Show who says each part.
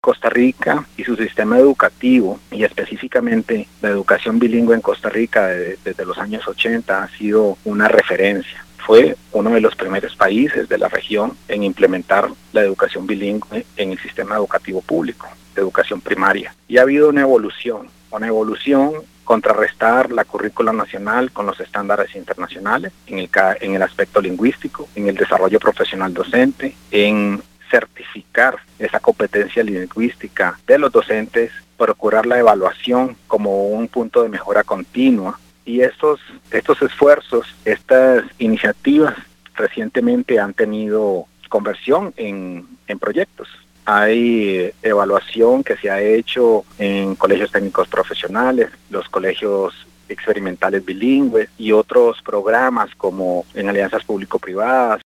Speaker 1: Costa Rica y su sistema educativo, y específicamente la educación bilingüe en Costa Rica desde los años 80 ha sido una referencia. Fue uno de los primeros países de la región en implementar la educación bilingüe en el sistema educativo público, de educación primaria. Y ha habido una evolución contrarrestar la currícula nacional con los estándares internacionales en el aspecto lingüístico, en el desarrollo profesional docente, en certificar esa competencia lingüística de los docentes, procurar la evaluación como un punto de mejora continua. Y estos esfuerzos, estas iniciativas recientemente han tenido conversión en proyectos. Hay evaluación que se ha hecho en colegios técnicos profesionales, los colegios experimentales bilingües y otros programas como en alianzas público-privadas